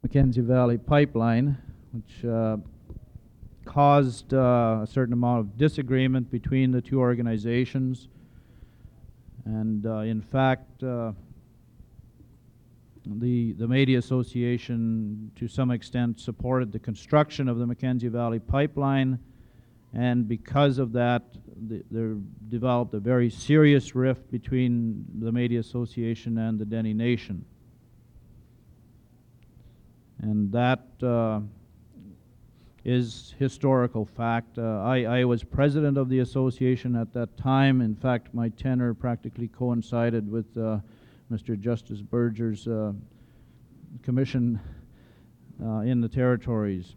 Mackenzie Valley Pipeline, which caused a certain amount of disagreement between the two organizations. And in fact, the Métis Association to some extent supported the construction of the Mackenzie Valley Pipeline, and because of that there developed a very serious rift between the Métis Association and the Dene Nation. And that is historical fact. I was president of the association at that time. In fact, my tenure practically coincided with Mr. Justice Berger's commission in the territories.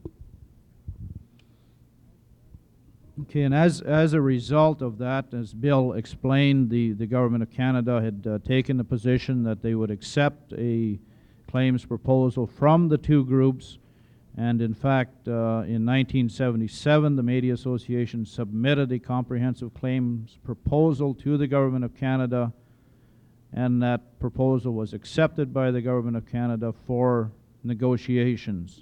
Okay, and as a result of that, as Bill explained, the Government of Canada had taken the position that they would accept a claims proposal from the two groups. And in fact, in 1977, the Métis Association submitted a comprehensive claims proposal to the Government of Canada, and that proposal was accepted by the Government of Canada for negotiations.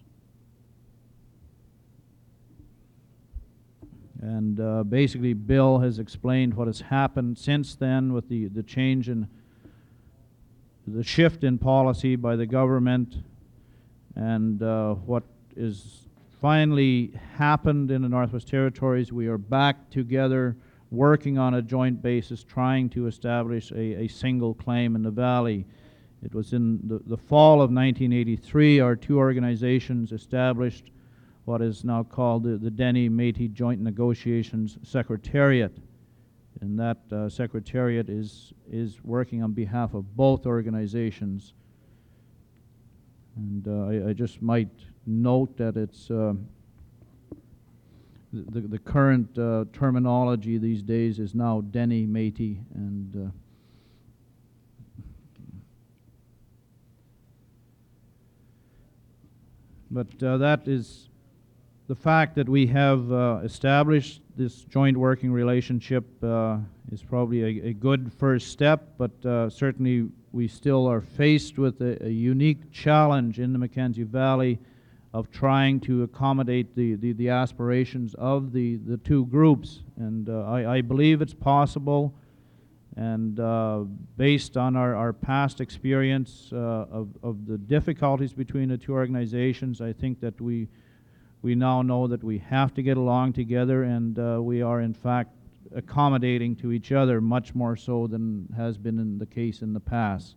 And basically, Bill has explained what has happened since then with the change in the shift in policy by the government, and what is finally happened in the Northwest Territories. We are back together working on a joint basis, trying to establish a single claim in the valley. It was in the fall of 1983 our two organizations established what is now called the Dene Métis Joint Negotiations Secretariat. And that secretariat is working on behalf of both organizations. And I just might note that it's the current terminology these days is now Dene Métis, and but that is the fact that we have established this joint working relationship is probably a good first step, but certainly we still are faced with a unique challenge in the Mackenzie Valley of trying to accommodate the aspirations of the two groups. And I believe it's possible, and based on our past experience of the difficulties between the two organizations, I think that we now know that we have to get along together, and we are in fact accommodating to each other much more so than has been in the case in the past.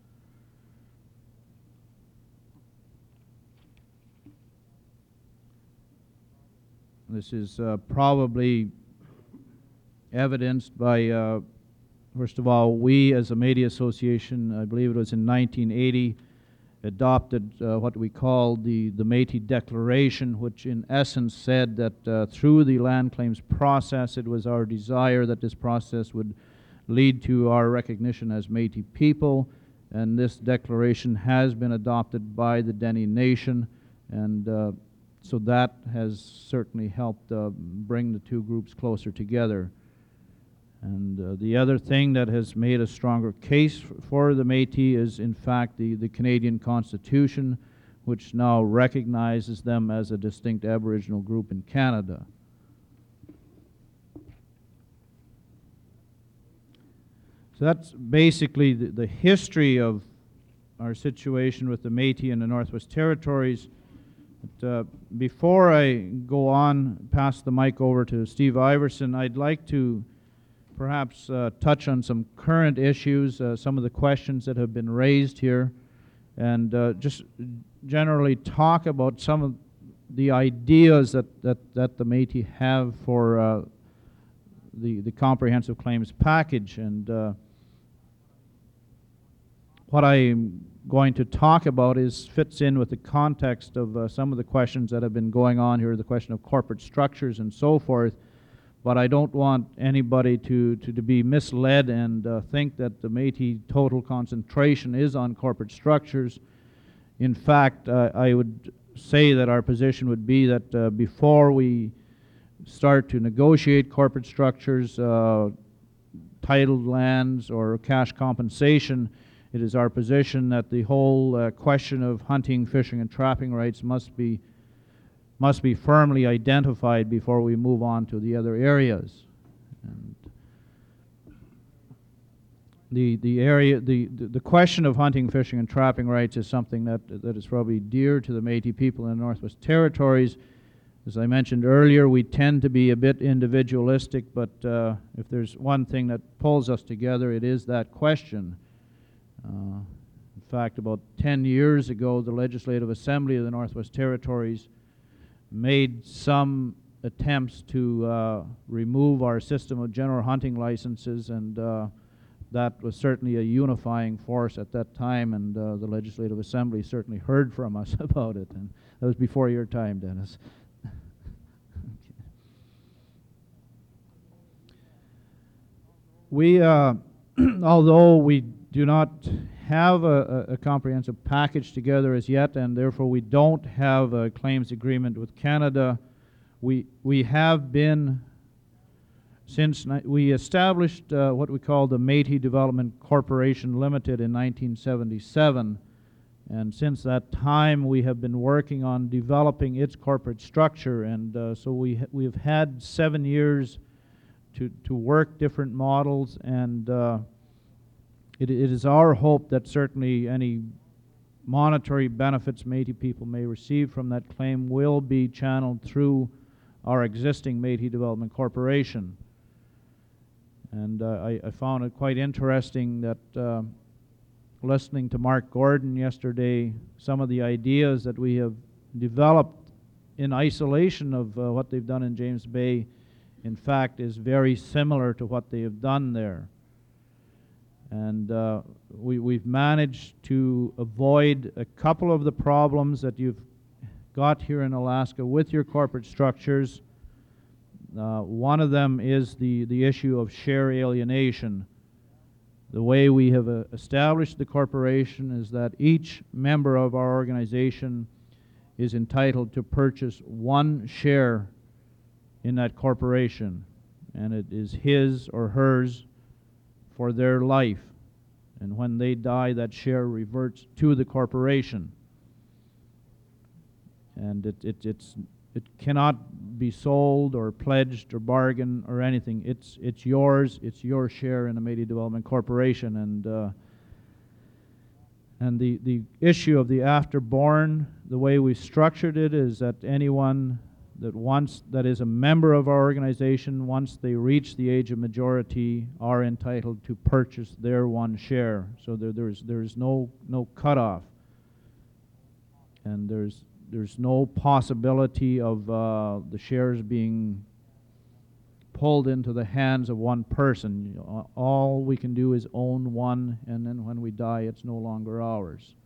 This is probably evidenced by, first of all, we as a Métis Association, I believe it was in 1980, adopted what we called the Métis Declaration, which in essence said that through the land claims process, it was our desire that this process would lead to our recognition as Métis people. And this declaration has been adopted by the Dene Nation, and so that has certainly helped bring the two groups closer together. And the other thing that has made a stronger case for the Métis is, in fact, the Canadian Constitution, which now recognizes them as a distinct Aboriginal group in Canada. So that's basically the history of our situation with the Métis in the Northwest Territories. But before I go on, pass the mic over to Steve Iverson, I'd like to perhaps touch on some current issues, some of the questions that have been raised here, and just generally talk about some of the ideas that the Métis have for the comprehensive claims package. And what I'm going to talk about fits in with the context of some of the questions that have been going on here, the question of corporate structures and so forth. But I don't want anybody to be misled and think that the Métis total concentration is on corporate structures. In fact, I would say that our position would be that before we start to negotiate corporate structures, titled lands, or cash compensation, it is our position that the whole question of hunting, fishing, and trapping rights must be firmly identified before we move on to the other areas. And the question of hunting, fishing, and trapping rights is something that is probably dear to the Métis people in the Northwest Territories. As I mentioned earlier, we tend to be a bit individualistic, but if there's one thing that pulls us together, it is that question. In fact, about 10 years ago, the Legislative Assembly of the Northwest Territories made some attempts to remove our system of general hunting licenses, and that was certainly a unifying force at that time, and the Legislative Assembly certainly heard from us about it, and that was before your time, Dennis. We, although we do not have a comprehensive package together as yet, and therefore we don't have a claims agreement with Canada, we have been, since we established what we call the Métis Development Corporation Limited in 1977, and since that time we have been working on developing its corporate structure, and so we've had 7 years to work different models, and it is our hope that certainly any monetary benefits Métis people may receive from that claim will be channeled through our existing Métis Development Corporation. And I found it quite interesting that listening to Mark Gordon yesterday, some of the ideas that we have developed in isolation of what they've done in James Bay, in fact, is very similar to what they have done there. And we've managed to avoid a couple of the problems that you've got here in Alaska with your corporate structures. One of them is the issue of share alienation. The way we have established the corporation is that each member of our organization is entitled to purchase one share in that corporation, and it is his or hers for their life. And when they die, that share reverts to the corporation. And it cannot be sold or pledged or bargained or anything. It's yours. It's your share in the Métis Development Corporation. And the issue of the afterborn, the way we structured it is that anyone that is a member of our organization, once they reach the age of majority, are entitled to purchase their one share. So there's no cutoff, and there's no possibility of the shares being pulled into the hands of one person. All we can do is own one, and then when we die, it's no longer ours.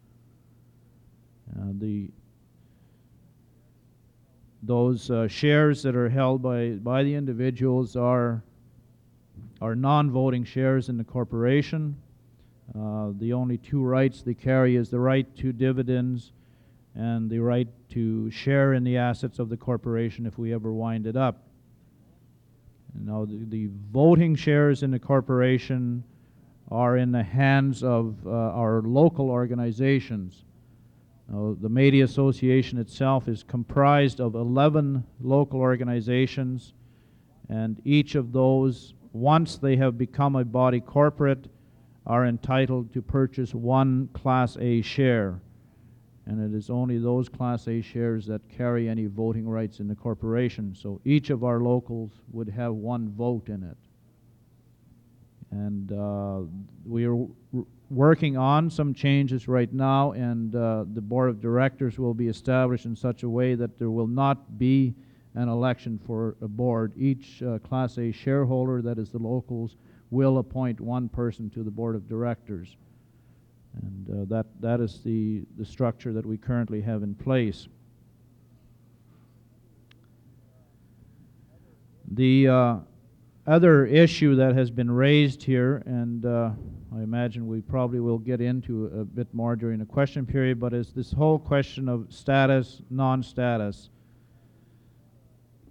Those shares that are held by the individuals are non-voting shares in the corporation. The only two rights they carry is the right to dividends and the right to share in the assets of the corporation if we ever wind it up. Now, the voting shares in the corporation are in the hands of our local organizations. The Métis Association itself is comprised of 11 local organizations, and each of those, once they have become a body corporate, are entitled to purchase one Class A share. And it is only those Class A shares that carry any voting rights in the corporation. So each of our locals would have one vote in it. And we are working on some changes right now, and the board of directors will be established in such a way that there will not be an election for a board. Each Class A shareholder, that is the locals, will appoint one person to the board of directors. And that is the structure that we currently have in place. The other issue that has been raised here, and I imagine we probably will get into a bit more during the question period, but is this whole question of status, non-status.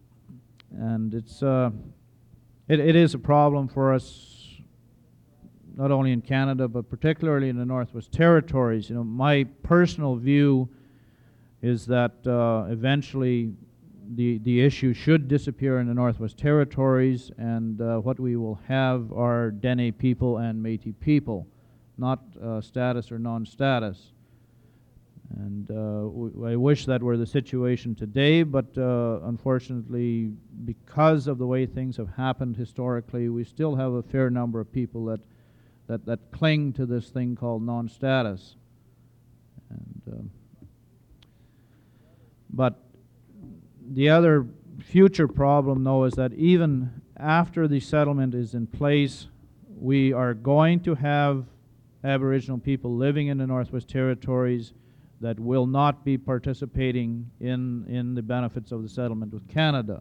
And it is a problem for us not only in Canada, but particularly in the Northwest Territories. My personal view is that eventually the issue should disappear in the Northwest Territories, and what we will have are Dene people and Métis people, not status or non-status. And I wish that were the situation today, but unfortunately, because of the way things have happened historically, we still have a fair number of people that cling to this thing called non-status. And but the other future problem, though, is that even after the settlement is in place, we are going to have Aboriginal people living in the Northwest Territories that will not be participating in the benefits of the settlement with Canada.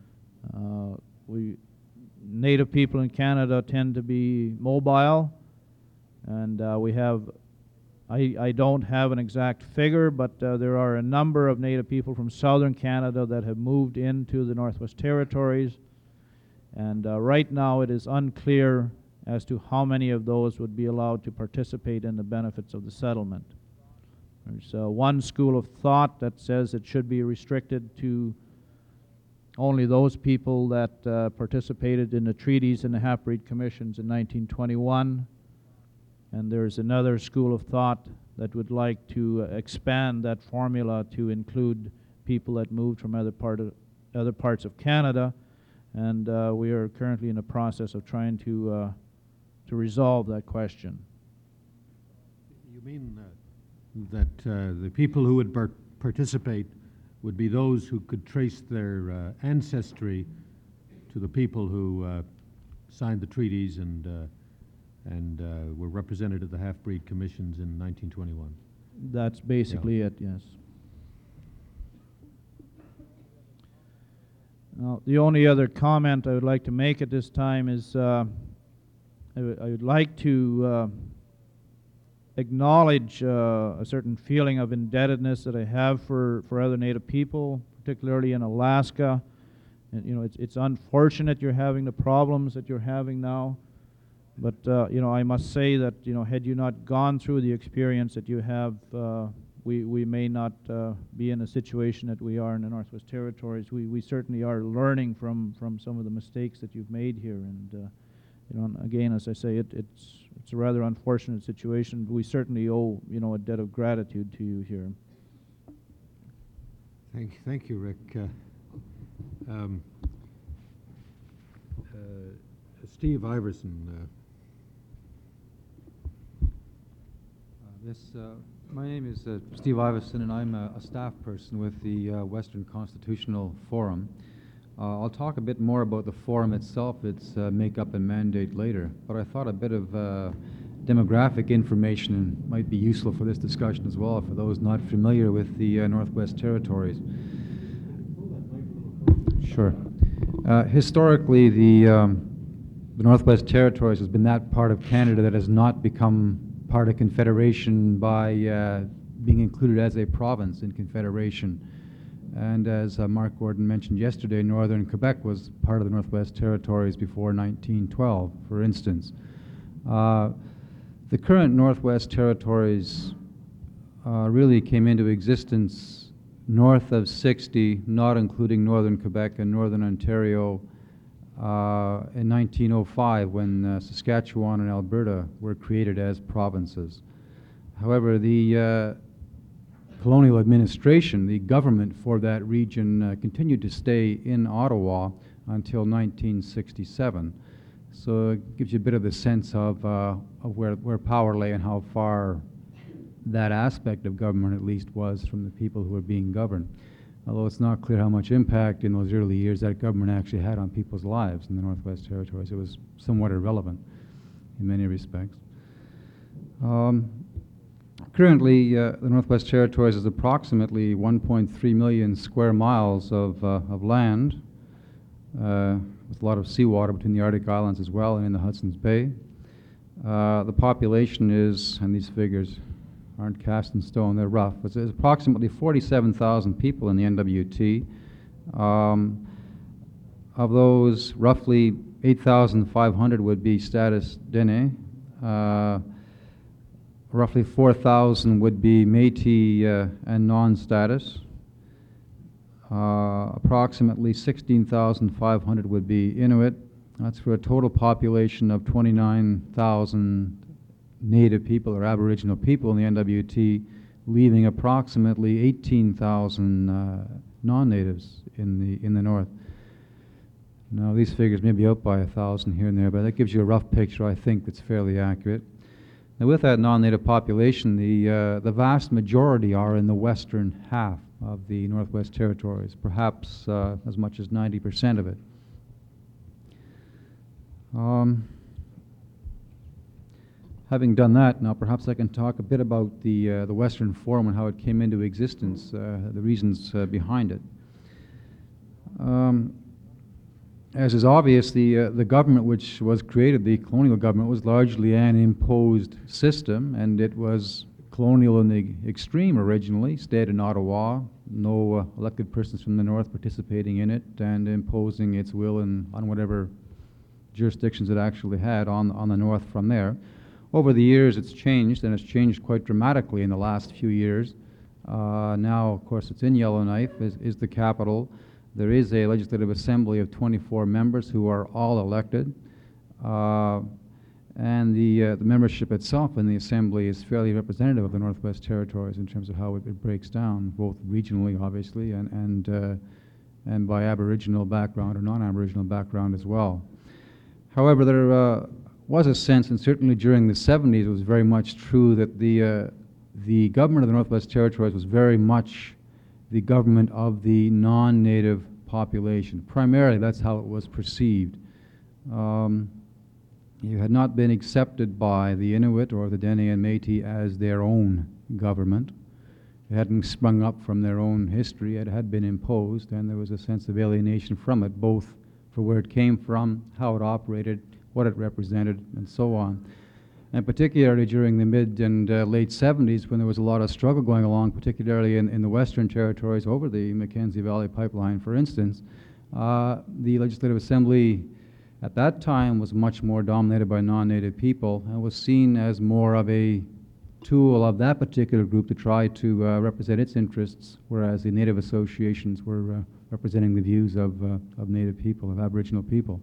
Native people in Canada tend to be mobile, and we have, I don't have an exact figure, but there are a number of Native people from southern Canada that have moved into the Northwest Territories, and right now it is unclear as to how many of those would be allowed to participate in the benefits of the settlement. There's one school of thought that says it should be restricted to only those people that participated in the treaties and the half-breed commissions in 1921. And there's another school of thought that would like to expand that formula to include people that moved from other parts of Canada. And we are currently in the process of trying to resolve that question. You mean that the people who would participate would be those who could trace their ancestry to the people who signed the treaties and were represented at the half-breed commissions in 1921. That's basically it, yes. Now, the only other comment I would like to make at this time is I would like to acknowledge a certain feeling of indebtedness that I have for other Native people, particularly in Alaska. And, it's unfortunate you're having the problems that you're having now, but I must say that had you not gone through the experience that you have, we may not be in a situation that we are in the Northwest Territories. We certainly are learning from some of the mistakes that you've made here, and again, as I say, it's a rather unfortunate situation. We certainly owe a debt of gratitude to you here. Thank you, Rick. Steve Iverson. My name is Steve Iverson, and I'm a staff person with the Western Constitutional Forum. I'll talk a bit more about the forum itself, its makeup and mandate later, but I thought a bit of demographic information might be useful for this discussion as well for those not familiar with the Northwest Territories. Sure. Historically, the Northwest Territories has been that part of Canada that has not become part of Confederation by being included as a province in Confederation. And as Mark Gordon mentioned yesterday, Northern Quebec was part of the Northwest Territories before 1912, for instance. The current Northwest Territories really came into existence north of 60, not including Northern Quebec and Northern Ontario, in 1905 when Saskatchewan and Alberta were created as provinces. However, the colonial administration, the government for that region, continued to stay in Ottawa until 1967. So it gives you a bit of a sense of where power lay and how far that aspect of government at least was from the people who were being governed. Although it's not clear how much impact in those early years that government actually had on people's lives in the Northwest Territories. It was somewhat irrelevant in many respects. Currently, the Northwest Territories is approximately 1.3 million square miles of land, with a lot of seawater between the Arctic Islands as well and in the Hudson's Bay. The population is, and these figures aren't cast in stone, they're rough, but there's approximately 47,000 people in the NWT. Of those, roughly 8,500 would be status Dene, roughly 4,000 would be Métis and non-status. Approximately 16,500 would be Inuit. That's for a total population of 29,000 Native people or Aboriginal people in the NWT, leaving approximately 18,000 non-natives in the north. Now, these figures may be out by 1,000 here and there, but that gives you a rough picture, I think, that's fairly accurate. Now, with that non-native population, the vast majority are in the western half of the Northwest Territories, perhaps as much as 90% of it. Having done that, now perhaps I can talk a bit about the Western Forum and how it came into existence, the reasons behind it. As is obvious, the government which was created, the colonial government, was largely an imposed system, and it was colonial in the extreme originally, stayed in Ottawa, no elected persons from the north participating in it, and imposing its will on whatever jurisdictions it actually had on the north from there. Over the years it's changed, and it's changed quite dramatically in the last few years. Now, of course, it's in Yellowknife, is the capital. There is a legislative assembly of 24 members who are all elected. And the membership itself in the assembly is fairly representative of the Northwest Territories in terms of how it breaks down, both regionally, obviously, and by Aboriginal background or non-Aboriginal background as well. However, there was a sense, and certainly during the 70s it was very much true, that the government of the Northwest Territories was very much the government of the non-native population. Primarily, that's how it was perceived. You had not been accepted by the Inuit or the Dene and Métis as their own government. It hadn't sprung up from their own history. It had been imposed, and there was a sense of alienation from it, both for where it came from, how it operated, what it represented, and so on. And particularly during the mid and late 70s, when there was a lot of struggle going along, particularly in the Western Territories over the Mackenzie Valley Pipeline, for instance, the Legislative Assembly at that time was much more dominated by non-native people and was seen as more of a tool of that particular group to try to represent its interests, whereas the Native associations were representing the views of Native people, of Aboriginal people.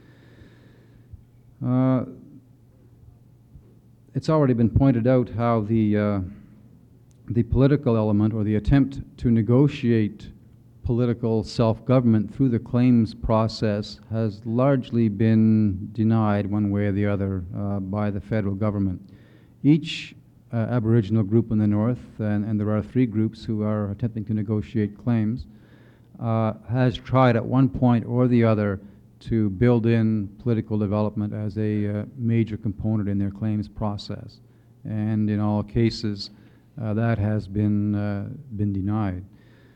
It's already been pointed out how the political element, or the attempt to negotiate political self-government through the claims process, has largely been denied one way or the other by the federal government. Each Aboriginal group in the north, and there are 3 groups who are attempting to negotiate claims, has tried at one point or the other to build in political development as a major component in their claims process. And in all cases, that has been denied.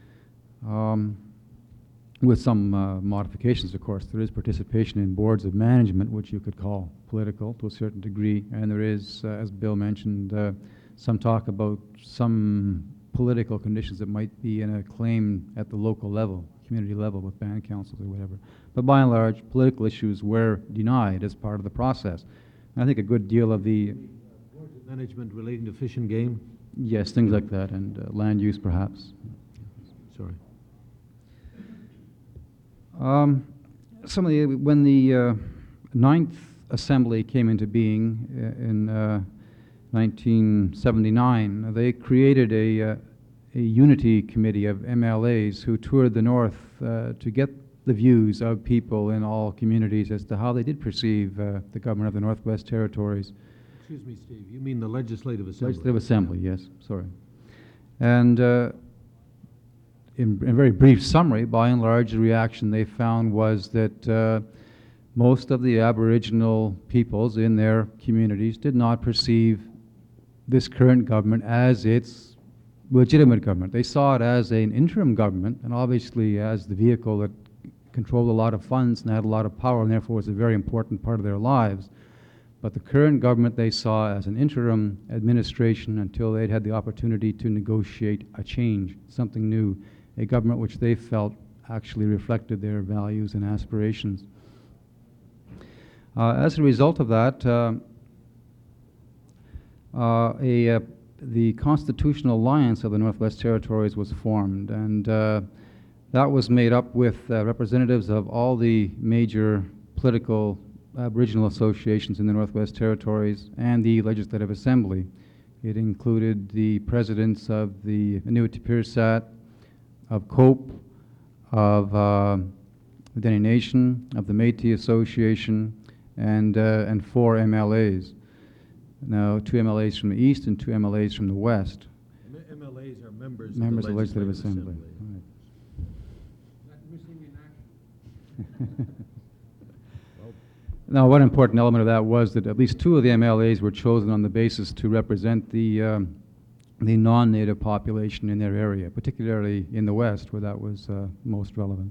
With some modifications, of course. There is participation in boards of management, which you could call political to a certain degree, and there is, as Bill mentioned, some talk about some political conditions that might be in a claim at the local level, community level, with band councils or whatever. But by and large, political issues were denied as part of the process. And I think a good deal of the Boards of management relating to fish and game? yes, things like that, and land use perhaps. Sorry. When the Ninth Assembly came into being in 1979, they created a unity committee of MLAs who toured the north to get the views of people in all communities as to how they did perceive the government of the Northwest Territories. Excuse me, Steve, you mean the Legislative Assembly? Legislative Assembly, yes, sorry. And in very brief summary, by and large, the reaction they found was that most of the Aboriginal peoples in their communities did not perceive this current government as its legitimate government. They saw it as an interim government, and obviously as the vehicle that controlled a lot of funds and had a lot of power, and therefore was a very important part of their lives. But the current government they saw as an interim administration until they'd had the opportunity to negotiate a change, something new, a government which they felt actually reflected their values and aspirations. As a result of that, the Constitutional Alliance of the Northwest Territories was formed, and that was made up with representatives of all the major political Aboriginal associations in the Northwest Territories and the Legislative Assembly. It included the presidents of the Inuit-Pirsat, of COPE, of the Dene Nation, of the Métis Association, and 4 MLAs. Now, 2 MLAs from the east and 2 MLAs from the west. MLAs are members Members of of the the Legislative Assembly. Assembly. Right. Now, one important element of that was that at least 2 of the MLAs were chosen on the basis to represent the non-native population in their area, particularly in the west, where that was most relevant.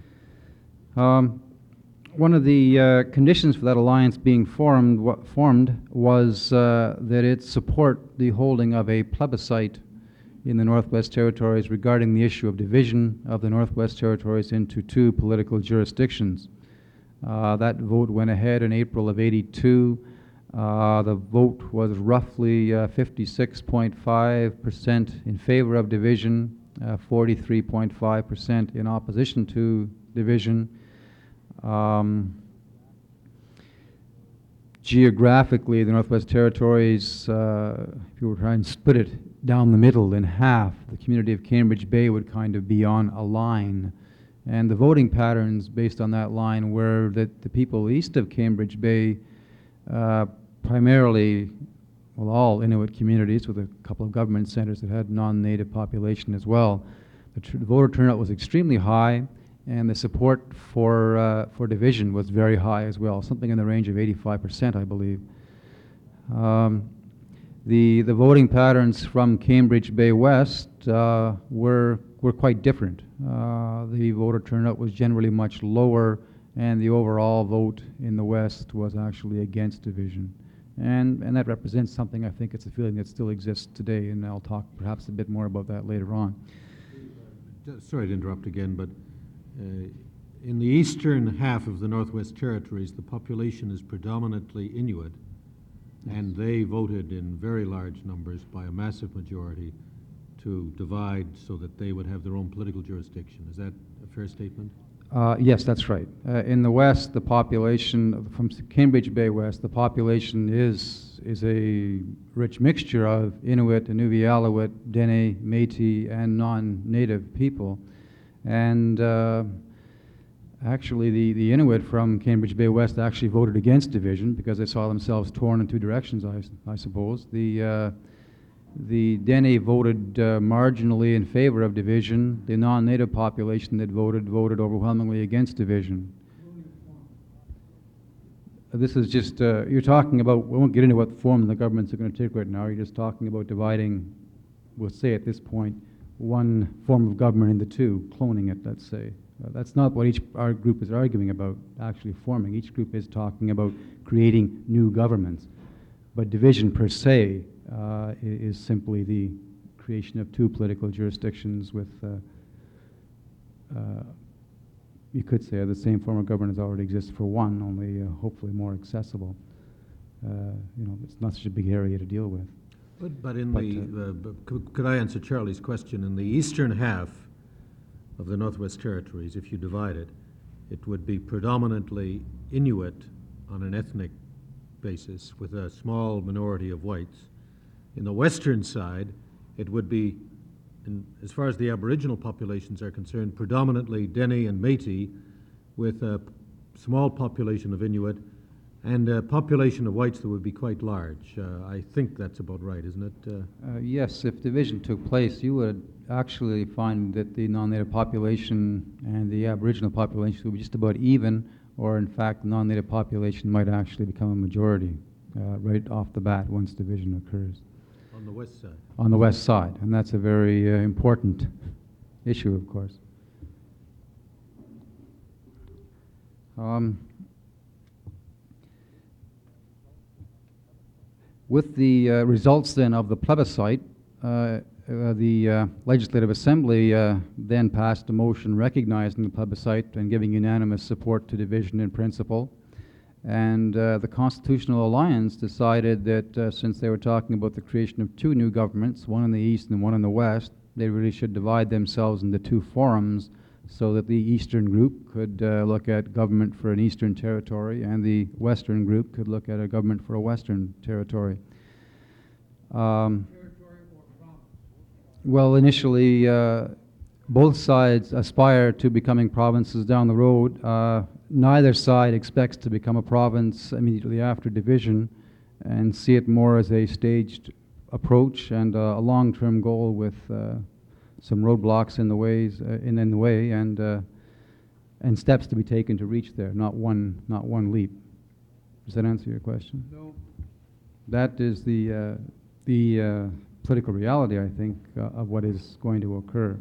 One of the conditions for that alliance being formed was that it support the holding of a plebiscite in the Northwest Territories regarding the issue of division of the Northwest Territories into 2 political jurisdictions. That vote went ahead in April of '82. The vote was roughly 56.5% in favor of division, 43.5% in opposition to division. Geographically, the Northwest Territories, if you were trying to split it down the middle in half, the community of Cambridge Bay would kind of be on a line. And the voting patterns based on that line were that the people east of Cambridge Bay, primarily, well, all Inuit communities with a couple of government centers that had non-native population as well. The voter turnout was extremely high, and the support for division was very high as well, something in the range of 85%, I believe. The voting patterns from Cambridge Bay West were quite different. The voter turnout was generally much lower, and the overall vote in the West was actually against division. And that represents something, I think it's a feeling that still exists today, and I'll talk perhaps a bit more about that later on. Sorry to interrupt again, but in the eastern half of the Northwest Territories, the population is predominantly Inuit, and they voted in very large numbers by a massive majority to divide so that they would have their own political jurisdiction. Is that a fair statement? Yes, that's right. In the West, the population, from Cambridge Bay West, the population is a rich mixture of Inuit, Inuvialuit, Dene, Métis, and non-native people. And actually, the Inuit from Cambridge Bay West actually voted against division because they saw themselves torn in 2 directions, I suppose. The Dene voted marginally in favor of division. The non-native population that voted overwhelmingly against division. This is just, you're talking about, we won't get into what form the governments are going to take right now. You're just talking about dividing, we'll say at this point, one form of government into 2, cloning it, let's say. That's not what our group is arguing about, actually forming. Each group is talking about creating new governments. But division per se is simply the creation of 2 political jurisdictions with, you could say, the same form of government as already exists for one, only hopefully more accessible. It's not such a big area to deal with. Could I answer Charlie's question? In the eastern half of the Northwest Territories, if you divide it, it would be predominantly Inuit on an ethnic basis with a small minority of whites. In the western side, it would be, as far as the Aboriginal populations are concerned, predominantly Dene and Métis with a small population of Inuit and a population of whites that would be quite large. I think that's about right, isn't it? Yes, if division took place, you would actually find that the non-native population and the Aboriginal population would be just about even, or in fact, the non-native population might actually become a majority right off the bat once division occurs. On the west side? On the west side, and that's a very important issue, of course. With the results then of the plebiscite, the Legislative Assembly then passed a motion recognizing the plebiscite and giving unanimous support to division in principle. And the Constitutional Alliance decided that since they were talking about the creation of two new governments, one in the east and one in the west, they really should divide themselves into two forums so that the eastern group could look at government for an eastern territory and the western group could look at a government for a western territory. Well, initially, both sides aspire to becoming provinces down the road. Neither side expects to become a province immediately after division and see it more as a staged approach and a long-term goal with some roadblocks in the way and steps to be taken to reach there, not one leap. Does that answer your question? No. That is the political reality, I think, of what is going to occur.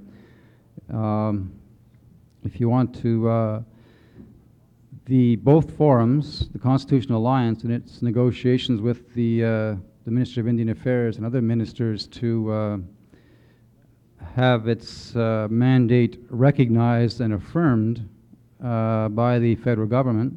If you want to, both forums, the Constitutional Alliance and its negotiations with the Ministry of Indian Affairs and other ministers to have its mandate recognized and affirmed by the federal government,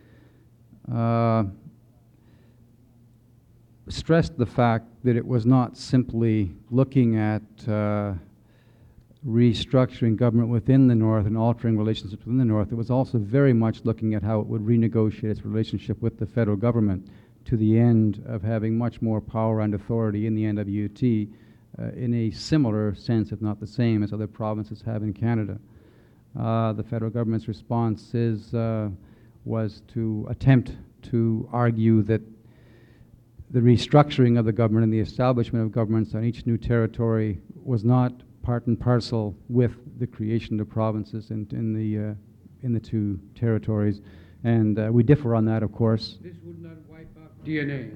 stressed the fact that it was not simply looking at restructuring government within the North and altering relationships within the North. It was also very much looking at how it would renegotiate its relationship with the federal government to the end of having much more power and authority in the NWT in a similar sense, if not the same, as other provinces have in Canada. The federal government's response was to attempt to argue that the restructuring of the government and the establishment of governments on each new territory was not part and parcel with the creation of provinces in the two territories. And we differ on that, of course. This would not wipe out DNA.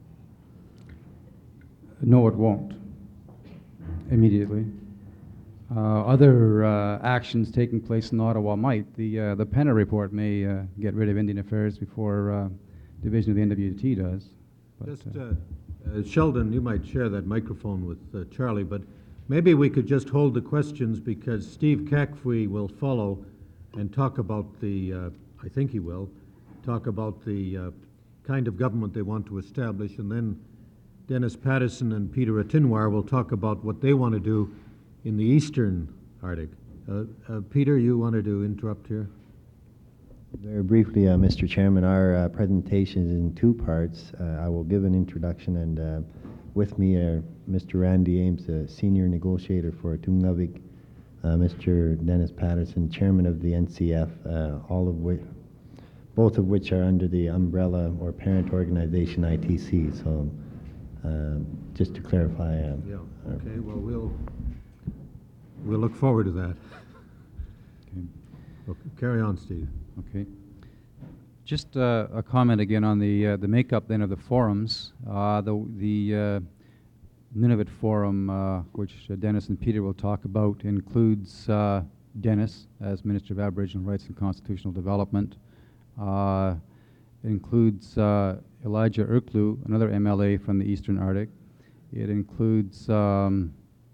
No, it won't immediately. Other actions taking place in Ottawa might. The Penna report may get rid of Indian Affairs before division of the NWT does. But, Just, Sheldon, you might share that microphone with Charlie, but maybe we could just hold the questions because Steve Kakfwi will follow and talk about I think he will, talk about the kind of government they want to establish, and then Dennis Pattison and Peter Atinwar will talk about what they want to do in the Eastern Arctic. Peter, you wanted to interrupt here? Very briefly, Mr. Chairman, our presentation is in two parts. I will give an introduction, and with me are Mr. Randy Ames, the senior negotiator for Tunngavik, Mr. Dennis Pattison, chairman of the NCF, both of which are under the umbrella or parent organization ITC. So, just to clarify. Yeah. Okay. Well, we'll look forward to that. okay. Well, carry on, Steve. Okay. Just a comment again on the makeup then of the forums. The Nunavut Forum, which Dennis and Peter will talk about, includes Dennis as Minister of Aboriginal Rights and Constitutional Development. It includes Elijah Urklu, another MLA from the Eastern Arctic. It includes Bob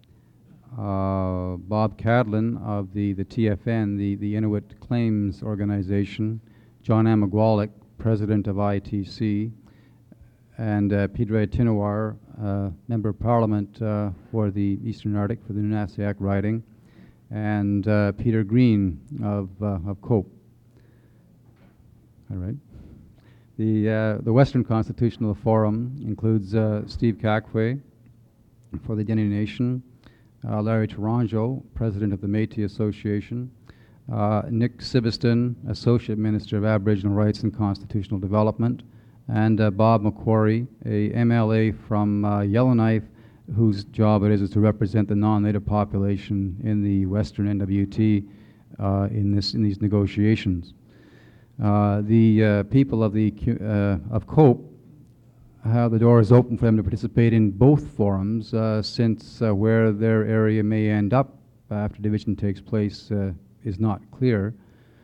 Cadlin of the TFN, the Inuit Claims Organization, John Amagwalik, President of ITC, and Peter Atinwar, Member of Parliament for the Eastern Arctic for the Nunatsiaq riding, and Peter Green of COPE. All right. The Western Constitutional Forum includes Steve Kakwe for the Dene Nation, Larry Taranjo, President of the Métis Association, Nick Sibiston, Associate Minister of Aboriginal Rights and Constitutional Development, and Bob McQuarrie, a MLA from Yellowknife, whose job it is to represent the non-native population in the Western NWT in these negotiations. The people of COPE, how the door is open for them to participate in both forums, since where their area may end up after division takes place is not clear.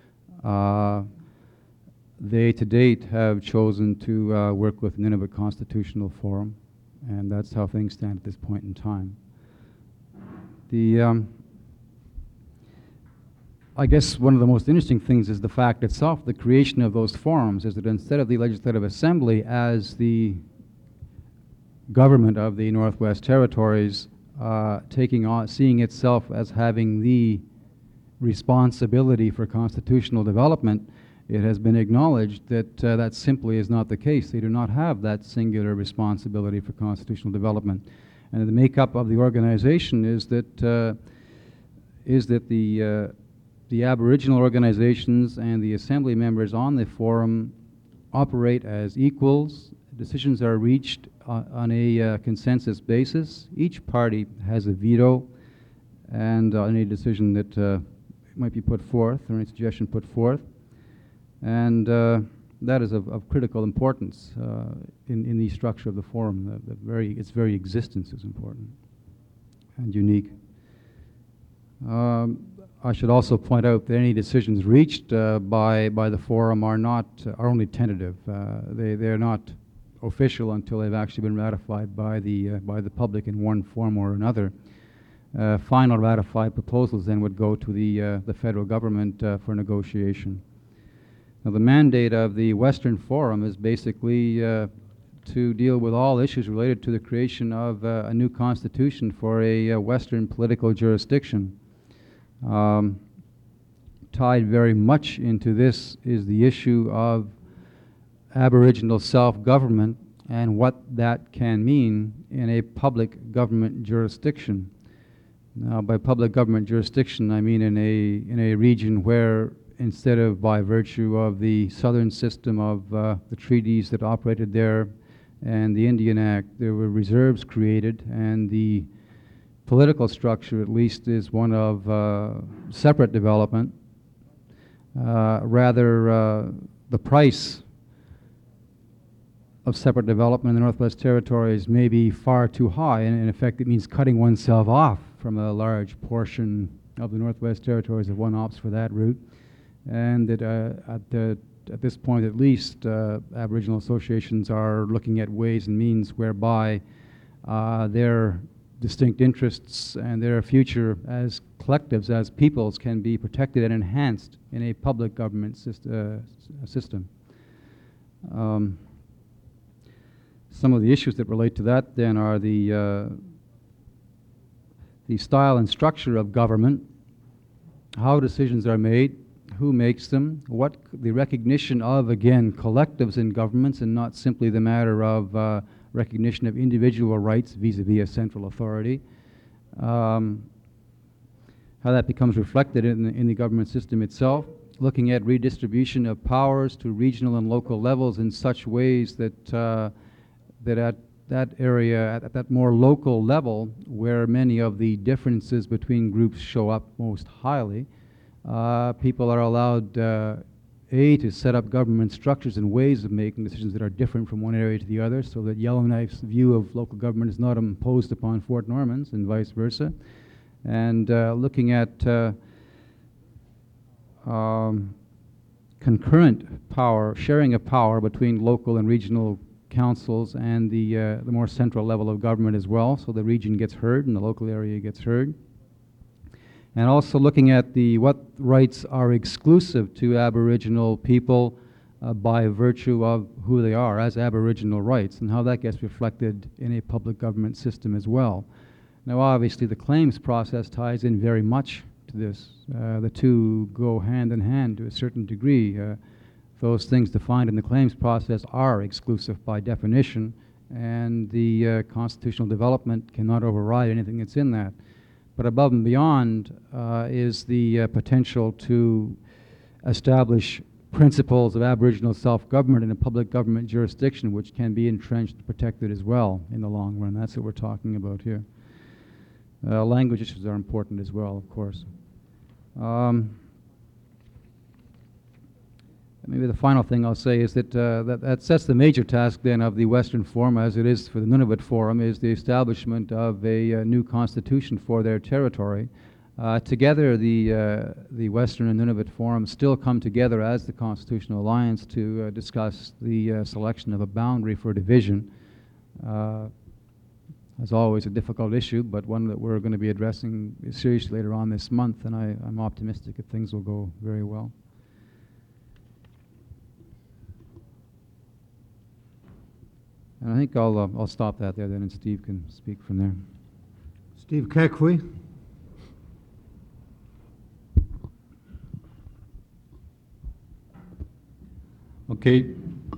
They to date have chosen to work with the Nunavut Constitutional Forum, and that's how things stand at this point in time. I guess one of the most interesting things is the fact itself, the creation of those forums, is that instead of the Legislative Assembly as the government of the Northwest Territories seeing itself as having the responsibility for constitutional development, it has been acknowledged that that simply is not the case. They do not have that singular responsibility for constitutional development. And the makeup of the organization is that the Aboriginal organizations and the assembly members on the forum operate as equals. Decisions are reached on a consensus basis. Each party has a veto, and any decision that might be put forth, or any suggestion put forth. And that is of critical importance in the structure of the forum. Its very existence is important and unique. I should also point out that any decisions reached by the forum are only tentative. They're not official until they've actually been ratified by the public in one form or another. Final ratified proposals then would go to the federal government for negotiation. Now, the mandate of the Western Forum is basically to deal with all issues related to the creation of a new constitution for a Western political jurisdiction. Tied very much into this is the issue of Aboriginal self-government and what that can mean in a public government jurisdiction. Now, by public government jurisdiction, I mean in a region where, instead of by virtue of the southern system of the treaties that operated there and the Indian Act, there were reserves created, and the political structure, at least, is one of separate development. Rather, the price of separate development in the Northwest Territories may be far too high, and in effect it means cutting oneself off from a large portion of the Northwest Territories if one opts for that route. And that at this point at least, Aboriginal associations are looking at ways and means whereby their distinct interests and their future as collectives, as peoples, can be protected and enhanced in a public government system. Some of the issues that relate to that then are the style and structure of government, how decisions are made, who makes them, what the recognition of, again, collectives in governments and not simply the matter of recognition of individual rights vis-a-vis a central authority, how that becomes reflected in the government system itself, looking at redistribution of powers to regional and local levels in such ways that that at that area, at that more local level, where many of the differences between groups show up most highly, people are allowed to set up government structures and ways of making decisions that are different from one area to the other, so that Yellowknife's view of local government is not imposed upon Fort Norman's and vice versa. And looking at concurrent power, sharing of power between local and regional councils and the more central level of government as well, so the region gets heard and the local area gets heard. And also looking at what rights are exclusive to Aboriginal people by virtue of who they are as Aboriginal rights, and how that gets reflected in a public government system as well. Now, obviously, the claims process ties in very much to this. The two go hand in hand to a certain degree. Those things defined in the claims process are exclusive by definition, and the constitutional development cannot override anything that's in that. But above and beyond is the potential to establish principles of Aboriginal self-government in a public government jurisdiction, which can be entrenched and protected as well in the long run. That's what we're talking about here. Language issues are important as well, of course. Maybe the final thing I'll say is that that sets the major task then of the Western Forum, as it is for the Nunavut Forum, is the establishment of a new constitution for their territory. Together, the Western and Nunavut Forum still come together as the Constitutional Alliance to discuss the selection of a boundary for division. as always, a difficult issue, but one that we're going to be addressing seriously later on this month, and I'm optimistic that things will go very well. And I think I'll stop that there then, and Steve can speak from there. Steve Kekwe. Okay.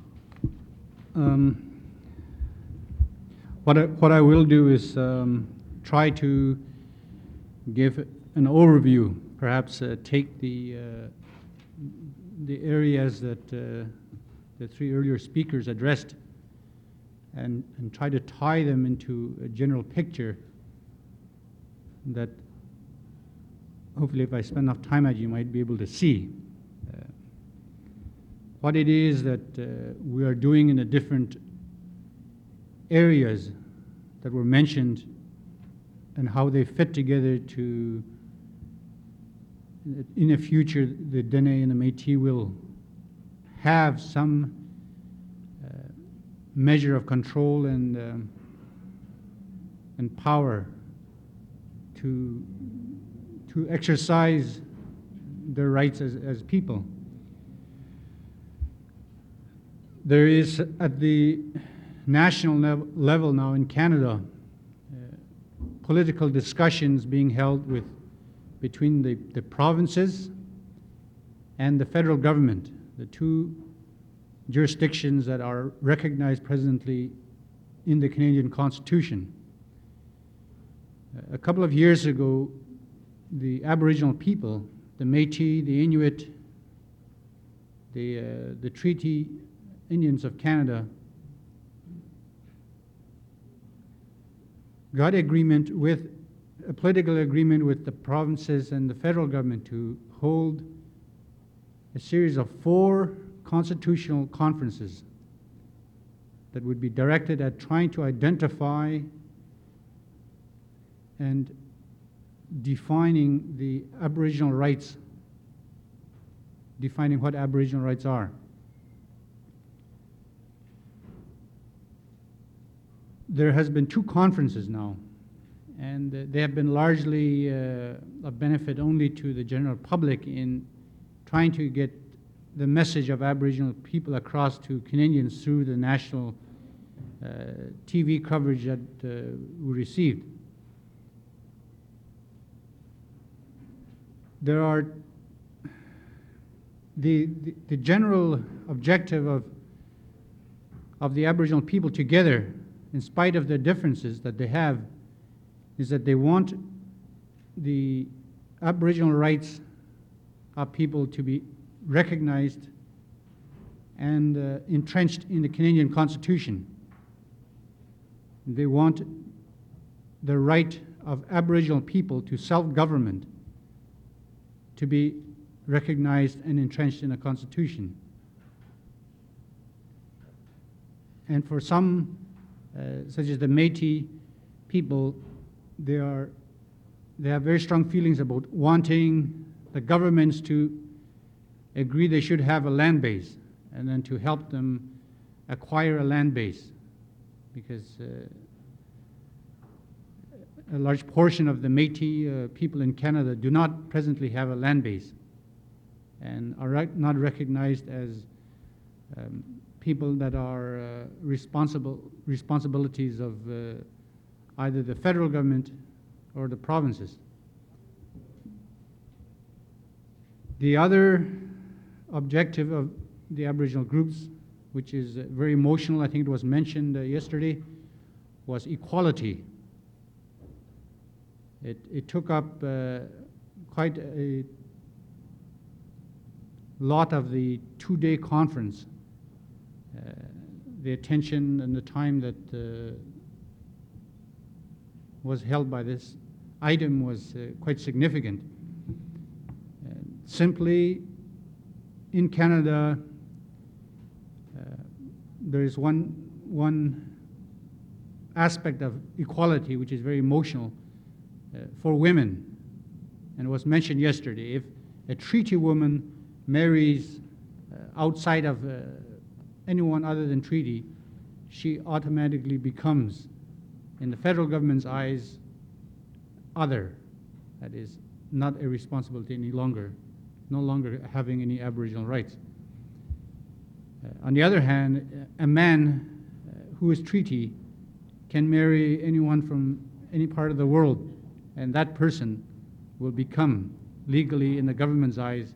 What I will do is try to give an overview, perhaps take the areas that the three earlier speakers addressed and try to tie them into a general picture that hopefully if I spend enough time at it, you might be able to see what it is that we are doing in the different areas that were mentioned and how they fit together to, in the future, the Dene and the Métis will have some measure of control and power to exercise their rights as people. There is, at the national level now in Canada, political discussions being held between the provinces and the federal government, the two jurisdictions that are recognized presently in the Canadian Constitution. A couple of years ago, the Aboriginal people, the Métis, the Inuit, the Treaty Indians of Canada, got a political agreement with the provinces and the federal government to hold a series of 4 constitutional conferences that would be directed at trying to identify and defining the Aboriginal rights, defining what Aboriginal rights are. There has been 2 conferences now, and they have been largely of benefit only to the general public in trying to get the message of Aboriginal people across to Canadians through the national TV coverage that we received. There are the general objective of the Aboriginal people together, in spite of the differences that they have, is that they want the Aboriginal rights of people to be recognized and entrenched in the Canadian Constitution. They want the right of Aboriginal people to self-government to be recognized and entrenched in a Constitution. And for some, such as the Métis people, they have very strong feelings about wanting the governments to agree they should have a land base and then to help them acquire a land base, because a large portion of the Métis people in Canada do not presently have a land base and are not recognized as people that are responsibilities of either the federal government or the provinces. The other objective of the Aboriginal groups, which is very emotional, I think it was mentioned yesterday, was equality. It took up quite a lot of the 2-day conference, the attention and the time that was held by this item was quite significant. Simply, in Canada, there is one aspect of equality which is very emotional for women, and it was mentioned yesterday. If a treaty woman marries outside of anyone other than treaty, she automatically becomes in the federal government's eyes, other. That is not a responsibility any longer, no longer having any Aboriginal rights. On the other hand, a man who is treaty can marry anyone from any part of the world, and that person will become, legally in the government's eyes,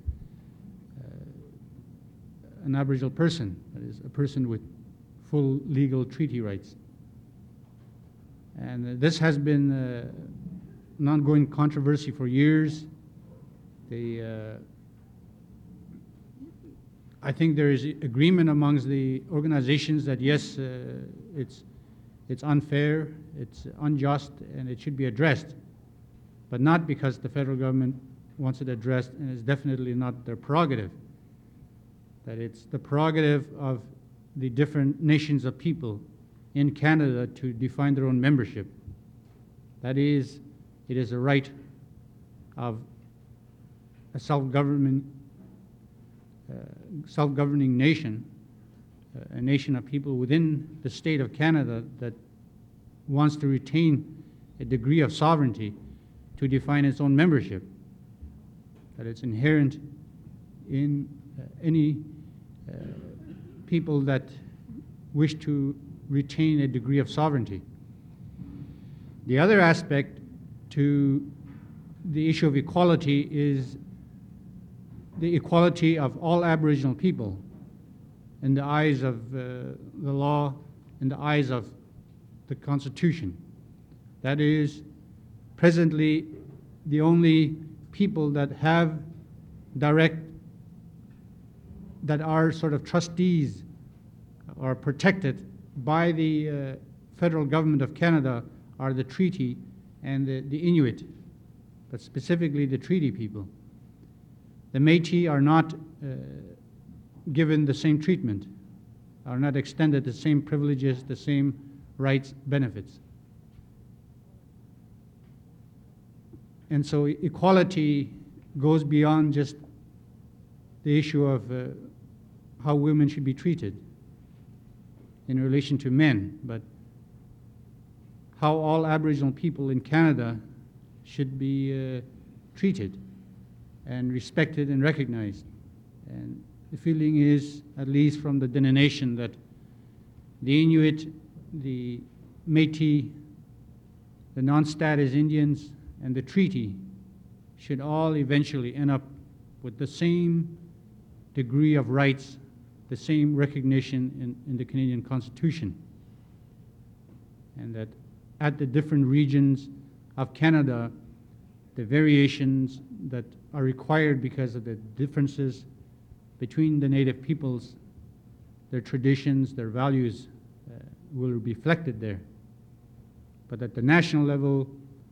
an Aboriginal person, that is, a person with full legal treaty rights. And this has been an ongoing controversy for years. I think there is agreement amongst the organizations that yes, it's unfair, it's unjust, and it should be addressed, but not because the federal government wants it addressed, and it's definitely not their prerogative. That it's the prerogative of the different nations of people in Canada to define their own membership. That is, it is a right of a self-governing nation, a nation of people within the state of Canada that wants to retain a degree of sovereignty to define its own membership. That it's inherent in any people that wish to retain a degree of sovereignty. The other aspect to the issue of equality is the equality of all Aboriginal people in the eyes of the law, in the eyes of the Constitution. That is presently the only people that have that are sort of trustees or protected by the federal government of Canada are the treaty and the Inuit, but specifically the treaty people. The Métis are not given the same treatment, are not extended the same privileges, the same rights, benefits. And so equality goes beyond just the issue of how women should be treated in relation to men, but how all Aboriginal people in Canada should be treated and respected and recognized. And the feeling is, at least from the Dene Nation, that the Inuit, the Métis, the non-status Indians, and the treaty should all eventually end up with the same degree of rights, the same recognition in the Canadian Constitution. And that at the different regions of Canada, the variations that are required because of the differences between the Native peoples, their traditions, their values will be reflected there. But at the national level,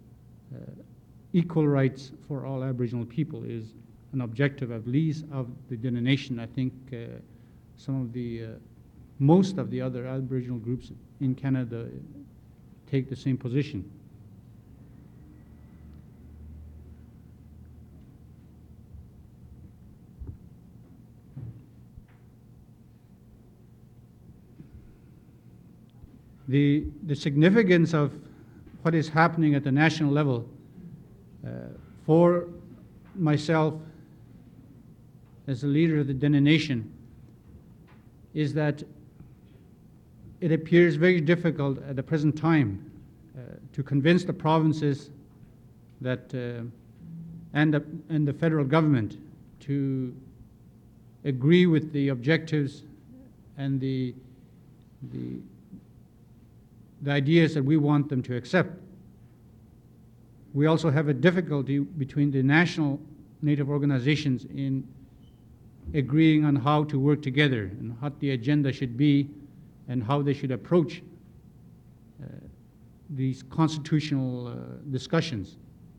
equal rights for all Aboriginal people is an objective, at least, of the Dene Nation. I think most of the other Aboriginal groups in Canada take the same position. The significance of what is happening at the national level for myself as a leader of the Dene Nation is that it appears very difficult at the present time to convince the provinces that and the federal government to agree with the objectives and the ideas that we want them to accept. We also have a difficulty between the national Native organizations in agreeing on how to work together and what the agenda should be and how they should approach these constitutional discussions.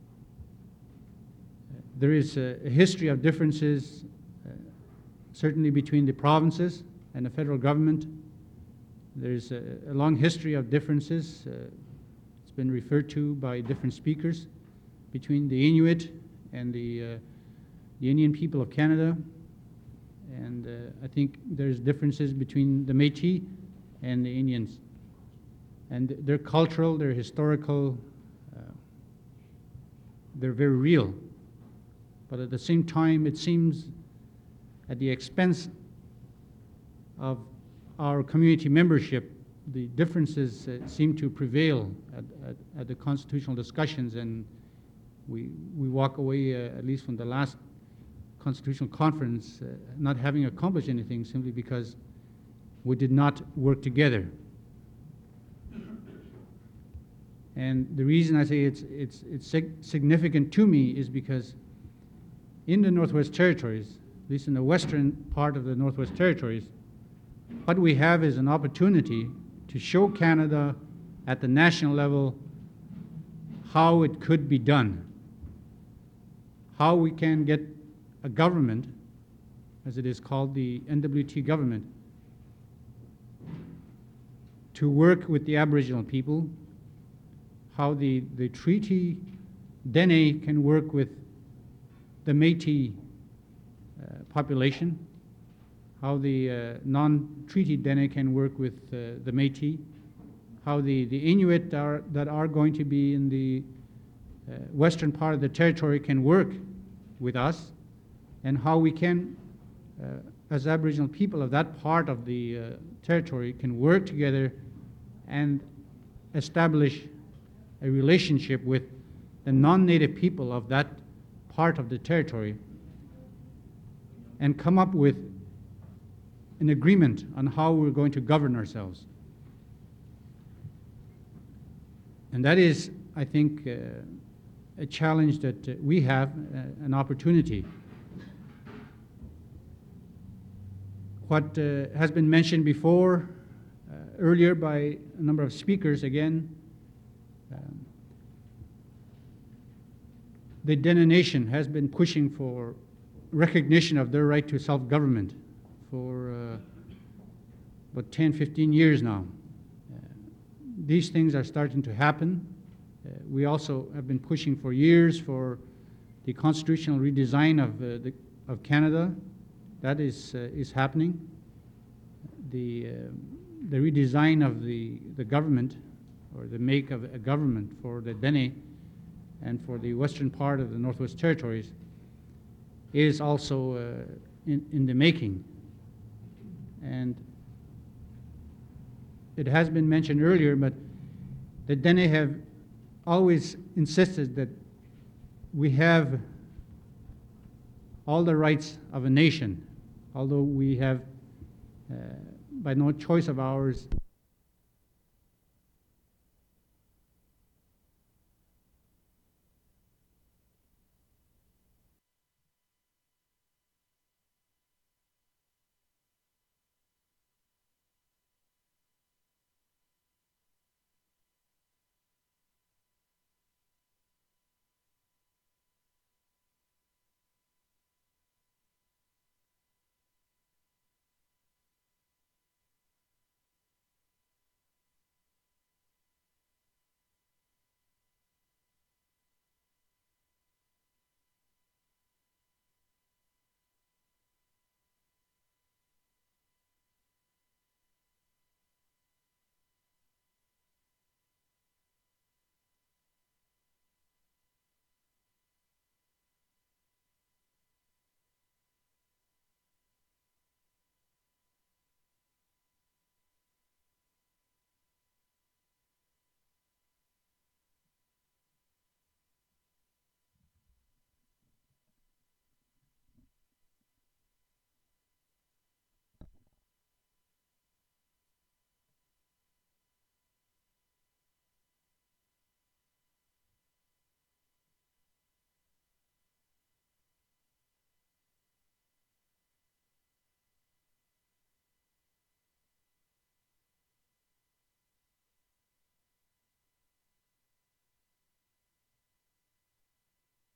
There is a history of differences, certainly between the provinces and the federal government. There's a long history of differences. It's been referred to by different speakers between the Inuit and the Indian people of Canada. And I think there's differences between the Métis and the Indians. And they're cultural, they're historical, they're very real. But at the same time, it seems at the expense of our community membership, the differences seem to prevail at the constitutional discussions, and we walk away, at least from the last constitutional conference, not having accomplished anything simply because we did not work together. And the reason I say it's significant to me is because in the Northwest Territories, at least in the western part of the Northwest Territories, what we have is an opportunity to show Canada at the national level how it could be done, how we can get a government, as it is called, the NWT government, to work with the Aboriginal people, how the Treaty Dene can work with the Métis population, how the non-treaty Dene can work with the Métis, how the Inuit that are going to be in the western part of the territory can work with us, and how we can, as Aboriginal people of that part of the territory, can work together and establish a relationship with the non-native people of that part of the territory and come up with an agreement on how we're going to govern ourselves. And that is, I think, a challenge that we have, an opportunity. What has been mentioned before, earlier by a number of speakers again, the Dene Nation has been pushing for recognition of their right to self-government for about 10, 15 years now. These things are starting to happen. We also have been pushing for years for the constitutional redesign of Canada. That is happening. The redesign of the government, or the make of a government for the Dene and for the western part of the Northwest Territories, is also in the making. And it has been mentioned earlier, but the Dene have always insisted that we have all the rights of a nation, although we have, by no choice of ours,